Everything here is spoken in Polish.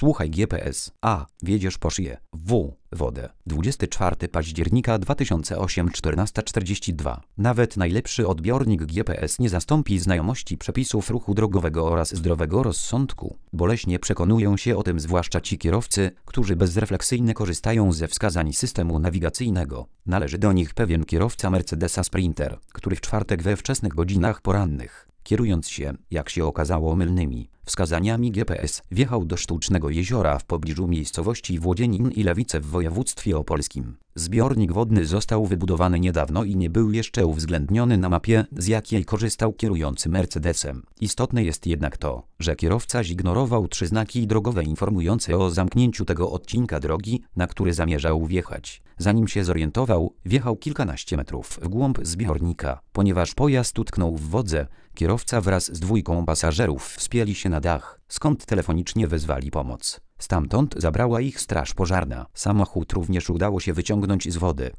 Słuchaj GPS. A. Wiedziesz po szyję. W. Wodę. 24 października 2008 14:42. Nawet najlepszy odbiornik GPS nie zastąpi znajomości przepisów ruchu drogowego oraz zdrowego rozsądku. Boleśnie przekonują się o tym zwłaszcza ci kierowcy, którzy bezrefleksyjnie korzystają ze wskazań systemu nawigacyjnego. Należy do nich pewien kierowca Mercedesa Sprinter, który w czwartek we wczesnych godzinach porannych, kierując się, jak się okazało, mylnymi wskazaniami GPS, wjechał do sztucznego jeziora w pobliżu miejscowości Włodzienin i Lewice w województwie opolskim. Zbiornik wodny został wybudowany niedawno i nie był jeszcze uwzględniony na mapie, z jakiej korzystał kierujący Mercedesem. Istotne jest jednak to, że kierowca zignorował 3 znaki drogowe informujące o zamknięciu tego odcinka drogi, na który zamierzał wjechać. Zanim się zorientował, wjechał kilkanaście metrów w głąb zbiornika. Ponieważ pojazd utknął w wodze, kierowca wraz z 2 pasażerów wspięli się na dach, skąd telefonicznie wezwali pomoc. Stamtąd zabrała ich straż pożarna. Samochód również udało się wyciągnąć z wody.